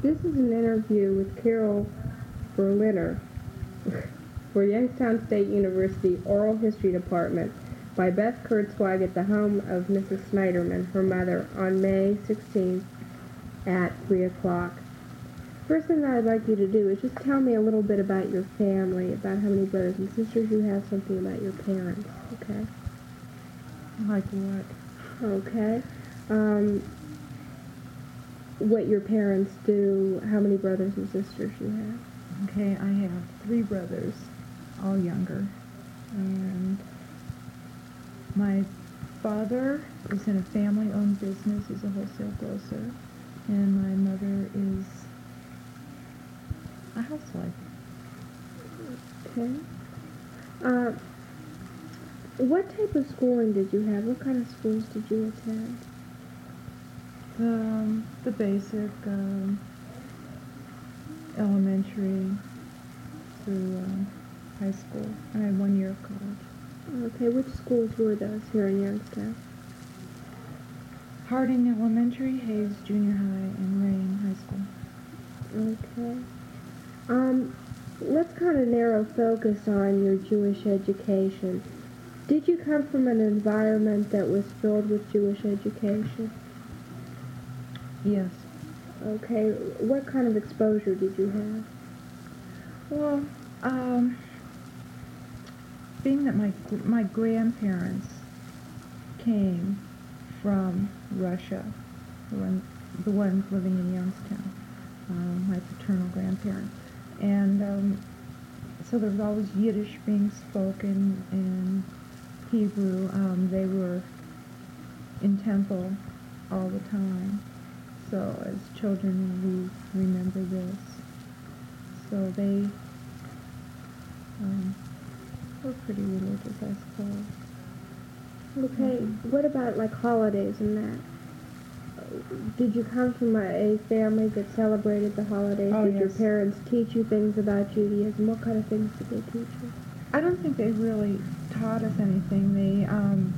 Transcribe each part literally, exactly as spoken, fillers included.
This is an interview with Carol Berliner for Youngstown State University Oral History Department by Beth Kurzweig at the home of Missus Snyderman, her mother, on May sixteenth at three o'clock. First thing I'd like you to do is just tell me a little bit about your family, about how many brothers and sisters you have, something about your parents, okay? Like what? Okay. Um, what your parents do, how many brothers and sisters you have. Okay, I have three brothers, all younger. And my father is in a family-owned business. He's a wholesale grocer. And my mother is a housewife. Okay. Uh, what type of schooling did you have? What kind of schools did you attend? Um, the basic um, elementary through um, high school. I had one year of college. Okay, which schools were those here in Youngstown? Harding Elementary, Hayes Junior High, and Rain High School. Okay. Um, let's kind of narrow focus on your Jewish education. Did you come from an environment that was filled with Jewish education? Yes. Okay. What kind of exposure did you have? Well, um, being that my my grandparents came from Russia, the, one, the ones living in Youngstown, um, my paternal grandparents, and um, so there was always Yiddish being spoken and Hebrew. Um, they were in temple all the time. So as children, we remember this. So they um, were pretty religious, I suppose. Okay. Mm-hmm. What about like holidays and that? Did you come from a, a family that celebrated the holidays? Oh, did yes. your parents teach you things about Judaism? What kind of things did they teach you? I don't think they really taught us anything. They, um,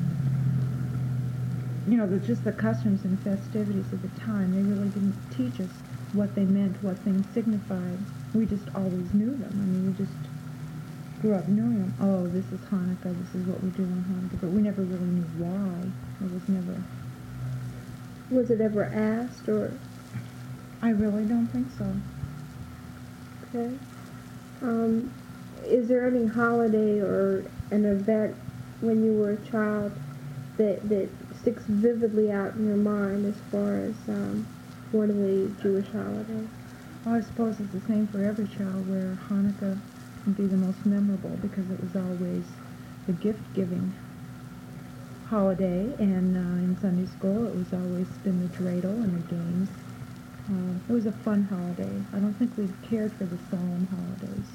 you know, the, just the customs and festivities of the time. They really didn't teach us what they meant, what things signified. We just always knew them. I mean, we just grew up knowing them. Oh, this is Hanukkah, this is what we do on Hanukkah. But we never really knew why. It was never... Was it ever asked, or? I really don't think so. Okay. Um, is there any holiday or an event when you were a child that, that sticks vividly out in your mind as far as um, one of the Jewish holidays? Well, I suppose it's the same for every child, where Hanukkah would be the most memorable because it was always the gift-giving holiday, and uh, in Sunday school it was always been the dreidel and the games. Uh, it was a fun holiday. I don't think we cared for the solemn holidays.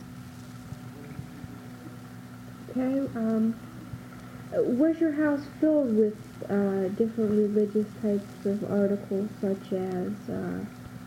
Okay. Um, was your house filled with uh, different religious types of articles, such as uh,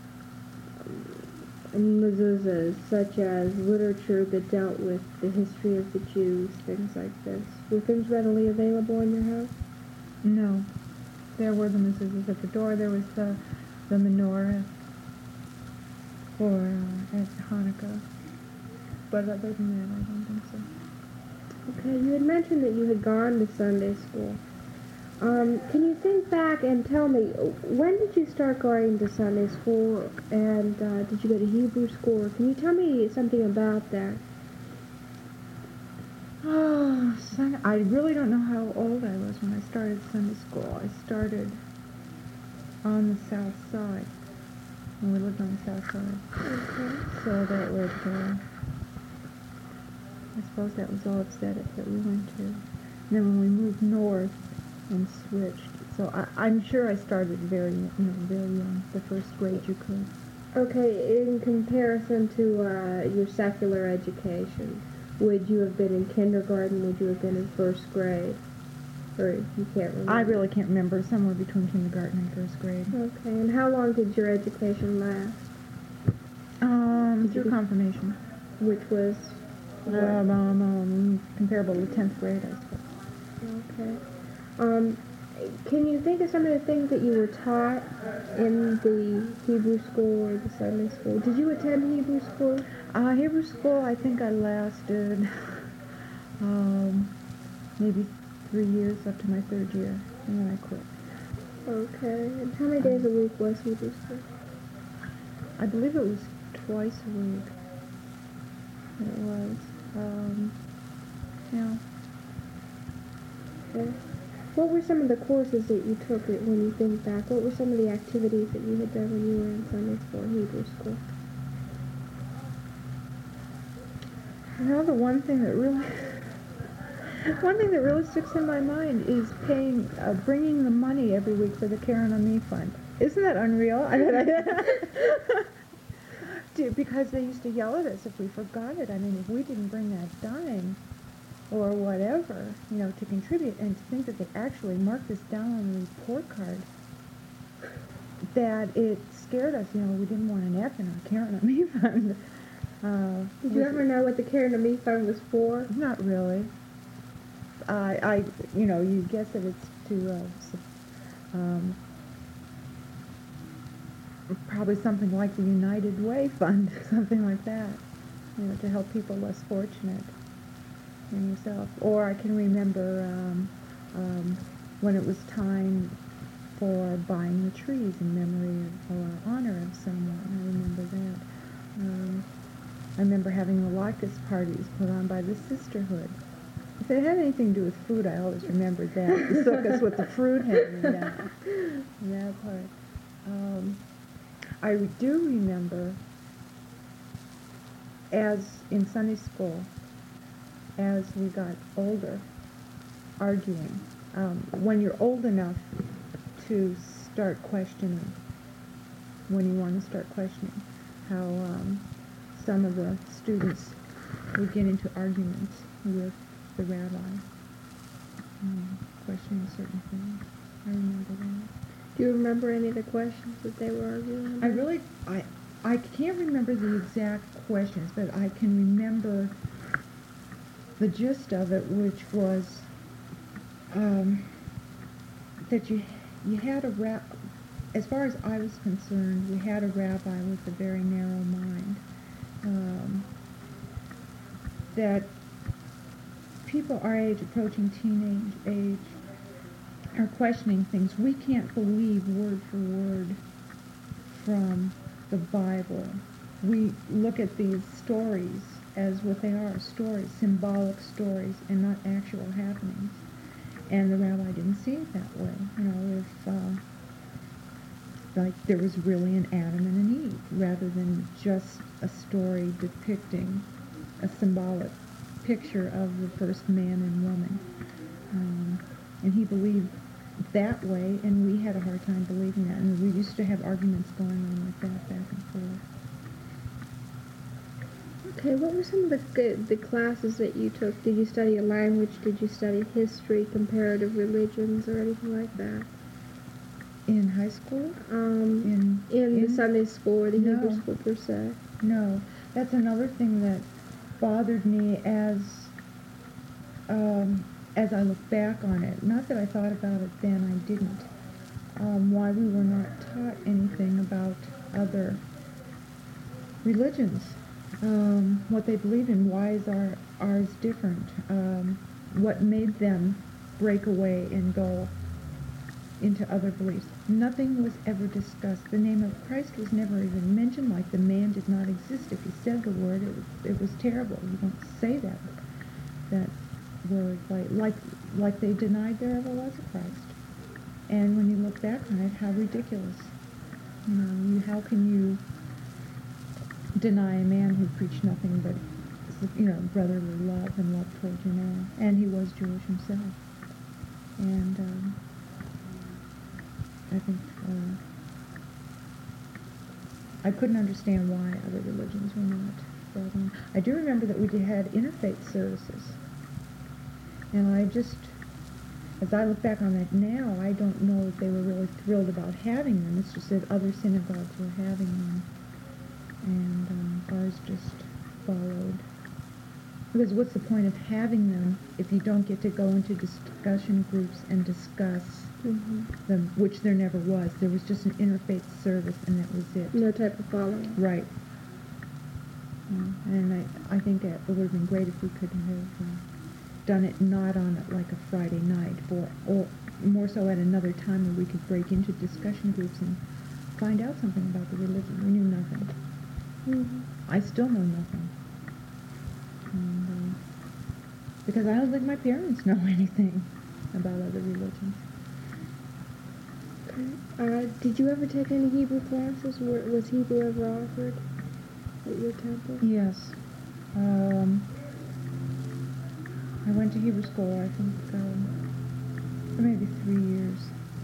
mezuzahs, such as literature that dealt with the history of the Jews, things like this? Were things readily available in your house? No. There were the mezuzahs at the door. There was the, the menorah for uh, at Hanukkah. But other than that, I don't think so. Okay, you had mentioned that you had gone to Sunday school. Um, can you think back and tell me, when did you start going to Sunday school, and uh, did you go to Hebrew school? Can you tell me something about that? Oh, Sunday, I really don't know how old I was when I started Sunday school. I started on the south side, when we lived on the south side. Okay. So that would, uh, I suppose that was all upset that we went to. And then when we moved north and switched, so I, I'm sure I started very, you know, very young, the first grade you could. Okay, in comparison to uh, your secular education, would you have been in kindergarten? Would you have been in first grade? Or you can't remember? I really can't remember, somewhere between kindergarten and first grade. Okay, and how long did your education last? Um, Did through you- confirmation. Which was? what? Um, um, um, comparable to tenth grade, I suppose. Okay. Um, Can you think of some of the things that you were taught in the Hebrew school or the Sunday school? Did you attend Hebrew school? Uh, Hebrew school, I think I lasted um, maybe three years up to my third year, and then I quit. Okay. And how many days a week was Hebrew school? I believe it was twice a week. It was. Um, yeah. Okay. What were some of the courses that you took it- when you think back? What were some of the activities that you had done when you were in Sunday school and Hebrew school? You know, the one thing that really, one thing that really sticks in my mind is paying, uh, bringing the money every week for the Karen on Me Fund. Isn't that unreal? I mean, I, Dude, because they used to yell at us if we forgot it. I mean, if we didn't bring that dime or whatever, you know, to contribute, and to think that they actually marked this down on the report card, that it scared us. You know, we didn't want an F in our Karen on Me Fund. Uh, Did you ever know what the Karen and Me Fund was for? Not really. I, I, you know, you guess that it's to, uh, um, probably something like the United Way Fund, something like that, you know, to help people less fortunate than yourself. Or I can remember um, um, when it was time for buying the trees in memory of, or honor of someone. I remember that. Um, I remember having the likeness parties put on by the sisterhood. If it had anything to do with food, I always remembered that. The sukkahs with the fruit hanging down. That part. Um, I do remember, as in Sunday school, as we got older, arguing. Um, when you're old enough to start questioning, when you want to start questioning, how um, some of the students would get into arguments with the rabbi, um, questioning certain things. I remember that. Do you remember any of the questions that they were arguing about? I really, I, I can't remember the exact questions, but I can remember the gist of it, which was um, that you, you had a rab, as far as I was concerned, we had a rabbi with a very narrow mind. Um, that people our age, approaching teenage age, are questioning things. We can't believe word for word from the Bible. We look at these stories as what they are, stories, symbolic stories, and not actual happenings. And the rabbi didn't see it that way. You know, if uh, like there was really an Adam and an Eve, rather than just a story depicting a symbolic picture of the first man and woman. Um, and he believed that way, and we had a hard time believing that. And we used to have arguments going on like that, back and forth. Okay, what were some of the, the classes that you took? Did you study a language? Did you study history, comparative religions, or anything like that? In high school? Um, In, in, in the Sunday school or the no. Hebrew school per se? No. That's another thing that bothered me as um, as I look back on it. Not that I thought about it then, I didn't. Um, why we were not taught anything about other religions, um, what they believed in, why is our, ours different, um, what made them break away and go into other beliefs. Nothing was ever discussed. The name of Christ was never even mentioned, like the man did not exist. If you said the word, it was, it was terrible. You don't say that, that word, like, like, like they denied there ever was a Christ. And when you look back on it, how ridiculous. You know, you, how can you deny a man who preached nothing but, you know, brotherly love and love towards your neighbor? And he was Jewish himself. And um, I think uh, I couldn't understand why other religions were not brought in. I do remember that we did, had interfaith services. And I just, as I look back on that now, I don't know if they were really thrilled about having them. It's just that other synagogues were having them. And um, ours just followed Because what's the point of having them if you don't get to go into discussion groups and discuss Mm-hmm. them, which there never was. There was just an interfaith service, and that was it. No type of following. Right. Mm, and I, I think it would have been great if we could have uh, done it not on like a Friday night, or, or more so at another time where we could break into discussion groups and find out something about the religion. We knew nothing. Mm-hmm. I still know nothing. And, uh, because I don't think my parents know anything about other religions. Uh, did you ever take any Hebrew classes? Were, was Hebrew ever offered at your temple? Yes. Um, I went to Hebrew school, I think, um, for maybe three years.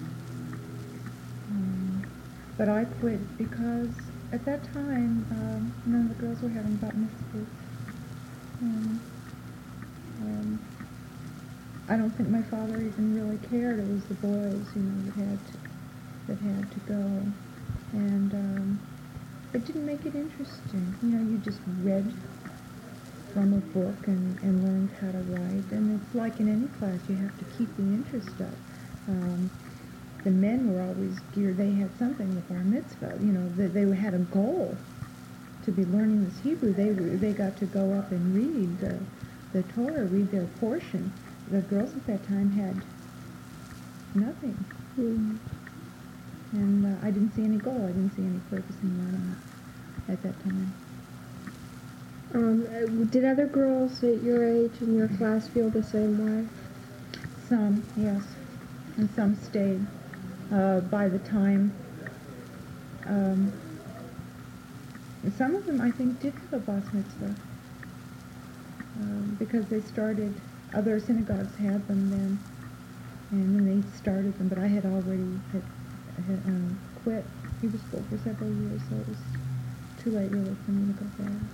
Um, but I quit because at that time, um, none of the girls were having bat mitzvahs. And, um, I don't think my father even really cared. It was the boys, you know, that had to, that had to go. And um, it didn't make it interesting. You know, you just read from a book and, and learned how to write. And it's like in any class, you have to keep the interest up. Um, the men were always geared. They had something with bar mitzvah. You know, they, they had a goal to be learning this Hebrew. They were, they got to go up and read the, the Torah, read their portion. The girls at that time had nothing. Mm-hmm. And uh, I didn't see any goal. I didn't see any purpose in learning it at that time. Um, uh, did other girls at your age in your class feel the same way? Some, yes. And some stayed. Uh, by the time, um, some of them, I think, did have a bas mitzvah. Um, because they started, other synagogues had them then, and then they started them, but I had already had, had um, quit Hebrew school for several years, so it was too late really for me to go back.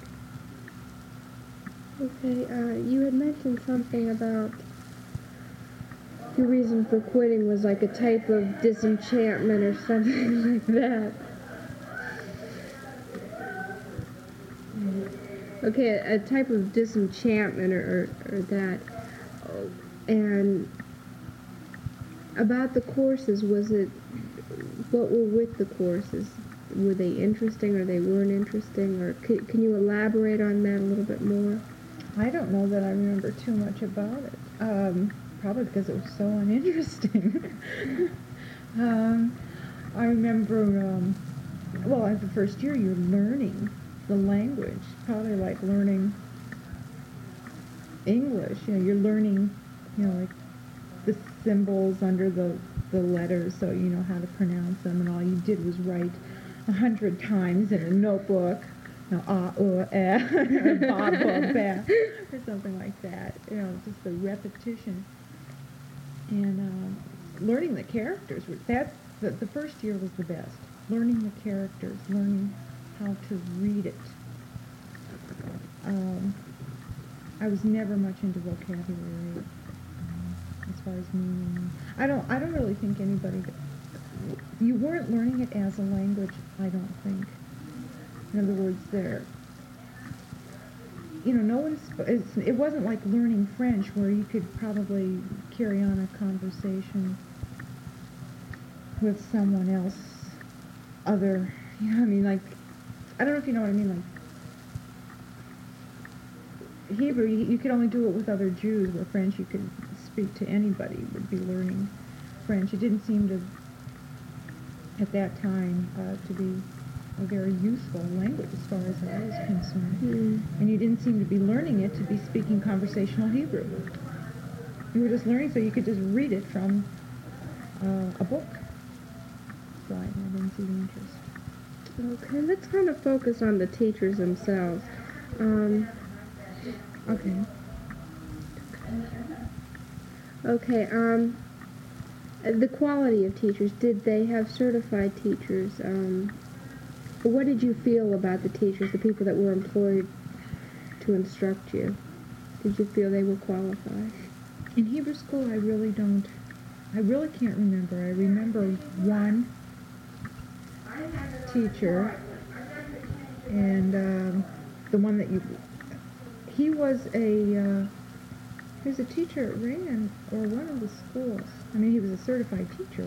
Okay, uh, you had mentioned something about your reason for quitting was like a type of disenchantment or something like that. Okay, a, a type of disenchantment or, or, or that. And about the courses, was it, what were with the courses? Were they interesting or they weren't interesting? Or can, can you elaborate on that a little bit more? I don't know that I remember too much about it. Um, probably because it was so uninteresting. um, I remember, um, well, as the first year, you're learning the language, probably like learning English. You know, you're learning, you know, like the symbols under the, the letters, so you know how to pronounce them, and all you did was write a hundred times in a notebook. You know, ah, uh, eh, or ba, ba, ba, or something like that. You know, just the repetition. And um, learning the characters. That the, the first year was the best. Learning the characters, learning how to read it. Um, I was never much into vocabulary um, as far as meaning. I don't. I don't really think anybody. You weren't learning it as a language. I don't think. In other words, there, you know, no one's, it's, it wasn't like learning French where you could probably carry on a conversation with someone else, other, you know, I mean, like, I don't know if you know what I mean, like, Hebrew, you, you could only do it with other Jews, where French, you could speak to anybody, would be learning French. It didn't seem to, at that time, uh, to be a very useful language as far as I was concerned. Mm. And you didn't seem to be learning it to be speaking conversational Hebrew. You were just learning so you could just read it from uh, a book. So I, I didn't see the interest. Okay, let's kind of focus on the teachers themselves. Um, Okay. okay, um, the quality of teachers. Did they have certified teachers? Um, what did you feel about the teachers, the people that were employed to instruct you? Did you feel they were qualified? In Hebrew school, I really don't, I really can't remember. I remember one teacher, and um, the one that you, he was a uh, he was a teacher at Raymond or one of the schools. I mean, he was a certified teacher.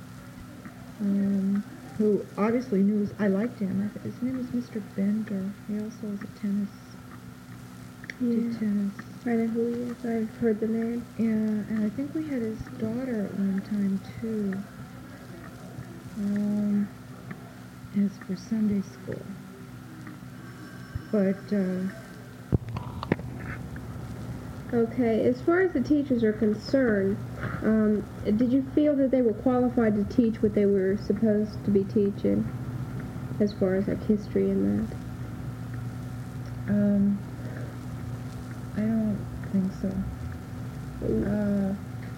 Um, who obviously knew his, I liked him. I, his name was Mister Bender. He also was a tennis. Did Yeah. tennis. I know who he is. I've heard the name. Yeah, and I think we had his daughter at one time too. Um, as for Sunday school. But uh, Okay, as far as the teachers are concerned, um, did you feel that they were qualified to teach what they were supposed to be teaching, as far as like history and that? um, I don't think so. Uh,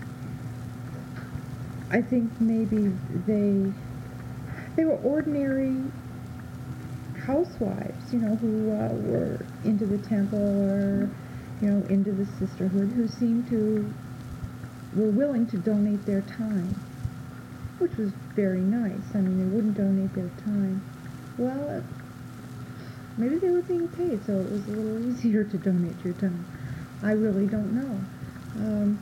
I think maybe they they were ordinary housewives, you know, who uh, were into the temple or, you know, into the sisterhood, who seemed to were willing to donate their time, which was very nice. I mean, they wouldn't donate their time. Well, maybe they were being paid, so it was a little easier to donate your time. I really don't know. Um,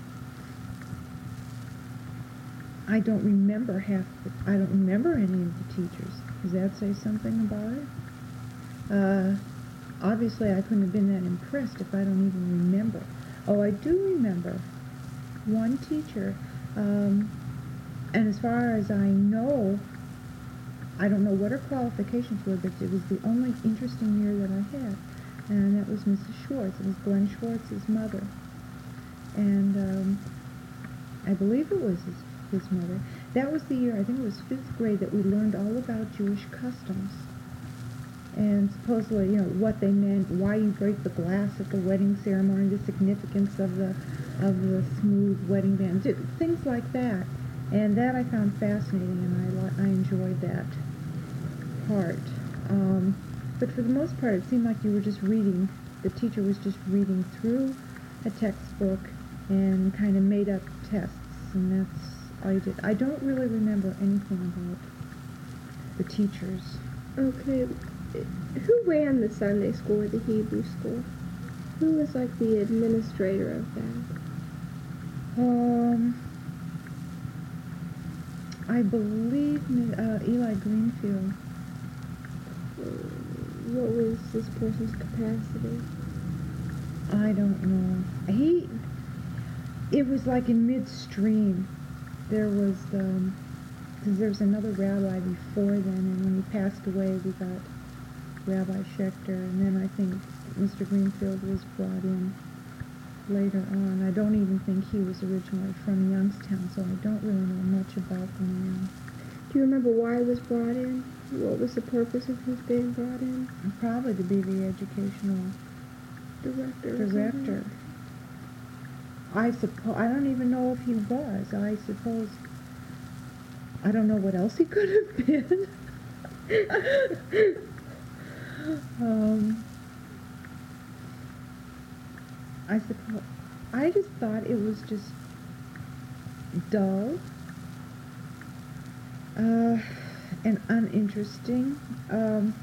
I don't remember half. The, I don't remember any of the teachers. Does that say something about it? Uh, obviously, I couldn't have been that impressed if I don't even remember. Oh, I do remember one teacher, um, and as far as I know, I don't know what her qualifications were, but it was the only interesting year that I had, and that was Missus Schwartz. It was Glenn Schwartz's mother, and um, I believe it was his, his mother. That was the year, I think it was fifth grade, that we learned all about Jewish customs, and supposedly, you know, what they meant, why you break the glass at the wedding ceremony, the significance of the of the smooth wedding band, things like that. And that I found fascinating, and I, I enjoyed that part. Um, but for the most part, it seemed like you were just reading, the teacher was just reading through a textbook and kind of made up tests, and that's all you did. I don't really remember anything about the teachers. Okay, who ran the Sunday school or the Hebrew school? Who was like the administrator of that? Um, I believe uh, Eli Greenfield. What was this person's capacity? I don't know. He, it was like in midstream. There was, um, because there was another rabbi before then, and when he passed away, we got Rabbi Schechter, and then I think Mister Greenfield was brought in later on. I don't even think he was originally from Youngstown, so I don't really know much about the man. Do you remember why he was brought in? What was the purpose of his being brought in? Probably to be the educational Director. or director. something? I suppose, I don't even know if he was. I suppose, I don't know what else he could have been. um, I suppose, I just thought it was just dull, uh, and uninteresting, um,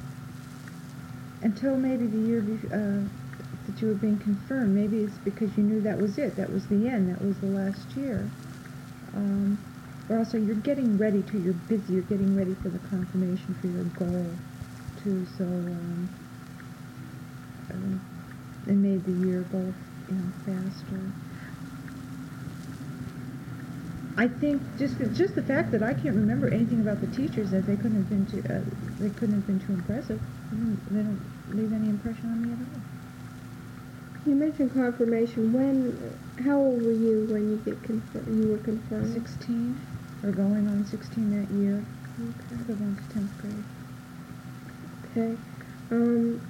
until maybe the year before, uh, that you were being confirmed. Maybe it's because you knew that was it, that was the end, that was the last year. Um, or also you're getting ready to, you're busy, you're getting ready for the confirmation for your goal, too, so, um, um, it made the year go, you know, faster. I think just just the fact that I can't remember anything about the teachers, that they couldn't have been too, uh, they couldn't have been too impressive. They don't, they don't leave any impression on me at all. You mentioned confirmation. When? How old were you when you get confir- You were confirmed. Sixteen, or going on sixteen that year. Okay. So going to tenth grade. Okay. Um.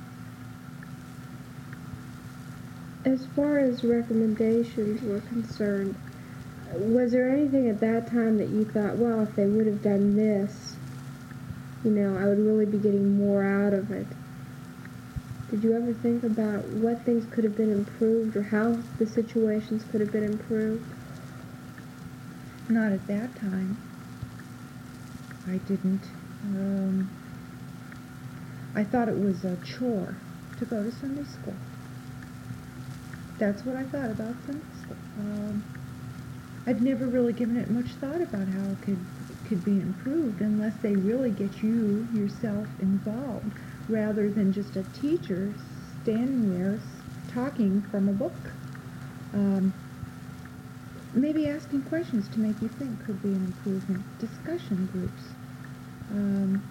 As far as recommendations were concerned, was there anything at that time that you thought, well, if they would have done this, you know, I would really be getting more out of it? Did you ever think about what things could have been improved or how the situations could have been improved? Not at that time. I didn't. Um, I thought it was a chore to go to Sunday school. that's what I thought about Sunday school. Um, I'd never really given it much thought about how it could could be improved unless they really get you yourself involved, rather than just a teacher standing there s- talking from a book. Um, maybe asking questions to make you think could be an improvement. Discussion groups. Um,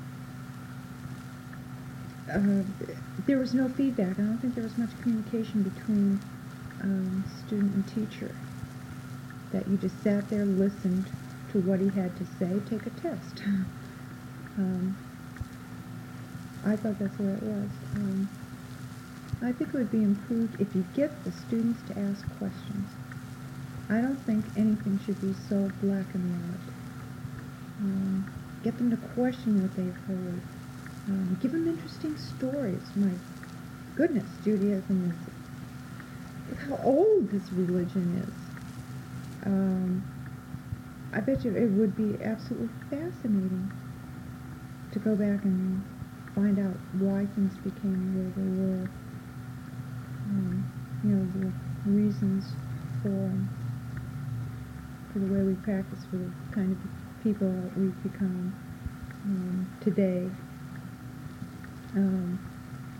uh, there was no feedback. I don't think there was much communication between um, student and teacher. That you just sat there, listened to what he had to say, take a test. um, I thought that's where it was. Um, I think it would be improved if you get the students to ask questions. I don't think anything should be so black and white. Um, get them to question what they've heard. Um, give them interesting stories. My goodness, Judaism is, look how old this religion is. Um, I bet you it would be absolutely fascinating to go back and find out why things became the way they were. Um, you know, the reasons for for the way we practice, for the kind of people that we've become um, today. Um,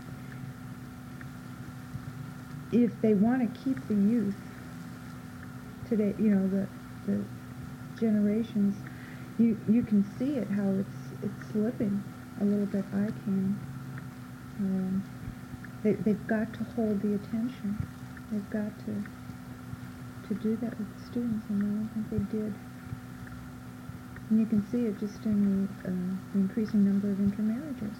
if they want to keep the youth today, you know, the the generations, you you can see it how it's it's slipping a little bit. I can. Um, they they've got to hold the attention. They've got to to do that with the students, and I don't think they did. And you can see it just in the, uh, the increasing number of intermarriages.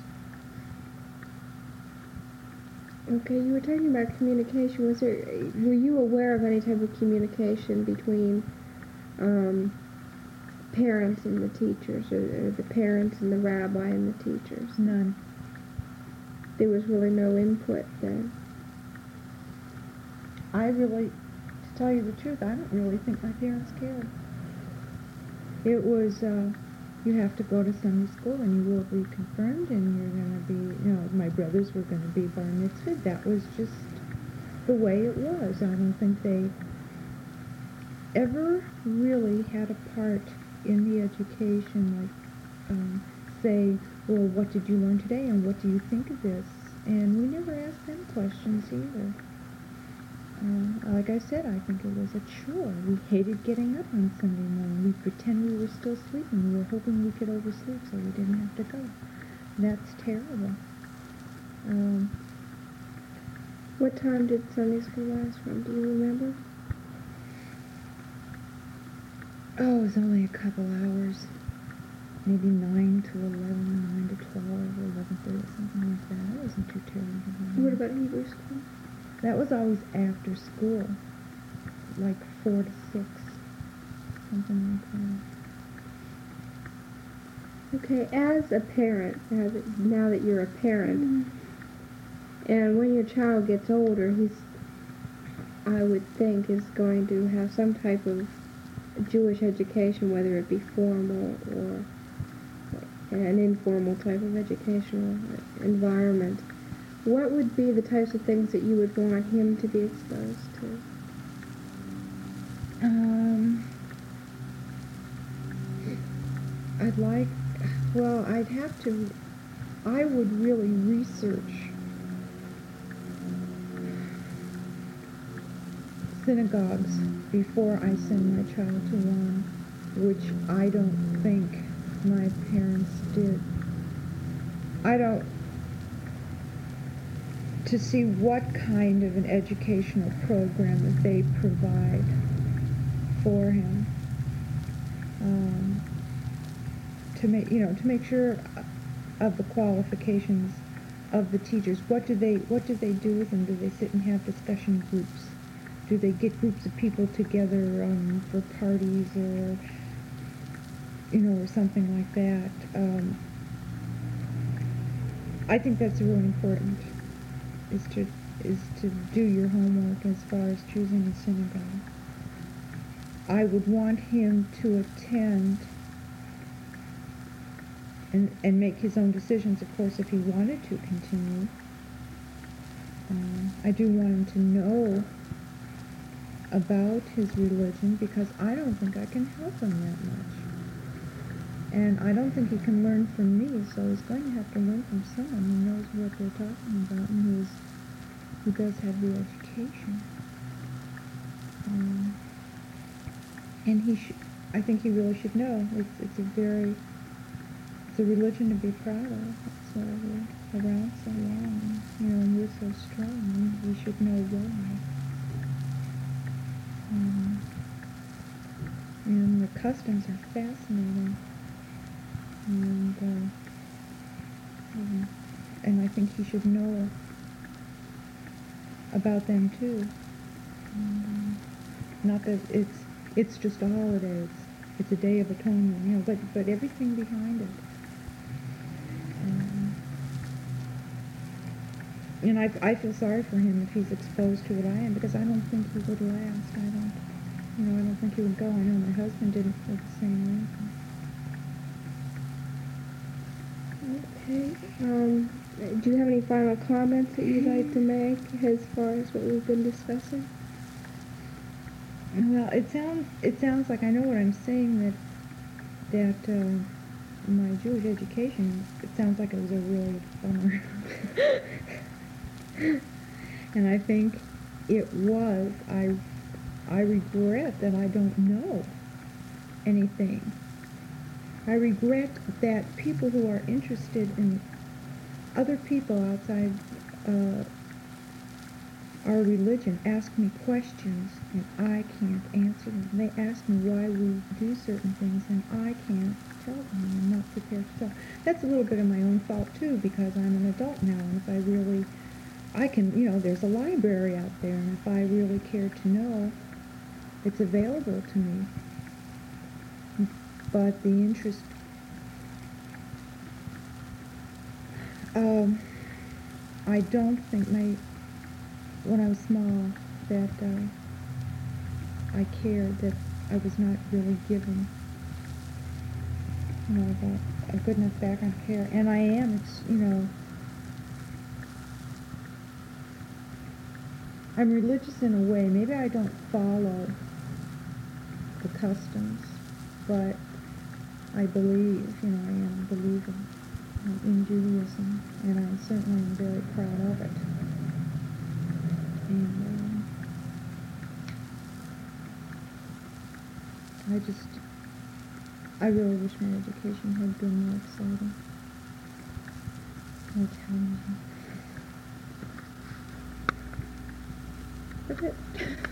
Okay, you were talking about communication. Was there, were you aware of any type of communication between um, parents and the teachers, or, or the parents and the rabbi and the teachers? None. There was really no input then. I really, to tell you the truth, I don't really think my parents cared. It was, uh, you have to go to Sunday school and you will be confirmed and you're going to be, you know, my brothers were going to be bar mitzvahed. That was just the way it was. I don't think they ever really had a part in the education, like, um, say, well, what did you learn today and what do you think of this? And we never asked them questions either. Uh, like I said, I think it was a chore. We hated getting up on Sunday morning. We'd pretend we were still sleeping. We were hoping we could oversleep so we didn't have to go. That's terrible. Um, What time did Sunday school last from? Do you remember? oh, it was only a couple hours. Maybe nine to eleven, nine to twelve, or eleven thirty, something like that. It wasn't too terrible. What about Hebrew school? That was always after school, like four to six, something like that. Okay, as a parent, as now that you're a parent, mm-hmm. and when your child gets older, he's, I would think, is going to have some type of Jewish education, whether it be formal or an informal type of educational environment. What would be the types of things that you would want him to be exposed to? Um, I'd like, well, I'd have to, I would really research synagogues before I send my child to one, which I don't think my parents did. I don't, to see what kind of an educational program that they provide for him, um, to make you know to make sure of the qualifications of the teachers. What do they what do they do with them? Do they sit and have discussion groups? Do they get groups of people together um, for parties or you know or something like that? Um, I think that's really important. Is to is to do your homework as far as choosing a synagogue. I would want him to attend and and make his own decisions, of course, if he wanted to continue. Um, I do want him to know about his religion because I don't think I can help him that much. And I don't think he can learn from me, so he's going to have to learn from someone who knows what they're talking about and who's, who does have the education. Um, and he should, I think he really should know. It's, it's a very, it's a religion to be proud of. It's uh, we're around so long, you know, and we're so strong. We should know why. Um, and the customs are fascinating. And, uh, um, and I think he should know about them too. And, um, not that it's it's just a holiday. It's it's a day of atonement, you know. But but everything behind it. Um, and I I feel sorry for him if he's exposed to what I am, because I don't think he would last. I don't, you know, I don't think he would go. I know my husband didn't for the same reason. Okay. Um, do you have any final comments that you'd like to make as far as what we've been discussing? Well, it sounds it sounds like I know what I'm saying, that that uh, my Jewish education, it sounds like it was a really bummer. And I think it was. I I regret that I don't know anything. I regret that people who are interested in other people outside uh, our religion ask me questions and I can't answer them. They ask me why we do certain things and I can't tell them. I'm not prepared to tell. That's a little bit of my own fault too, because I'm an adult now, and if I really, I can, you know, there's a library out there, and if I really care to know, it's available to me. But the interest, um, I don't think my, when I was small, that uh, I cared, that I was not really given, you know, that, a good enough background of care. And I am, it's, you know, I'm religious in a way. Maybe I don't follow the customs, but I believe, you know, I am a believer in Judaism, and I certainly am very proud of it. And um, I just, I really wish my education had been more exciting, more challenging. That's it.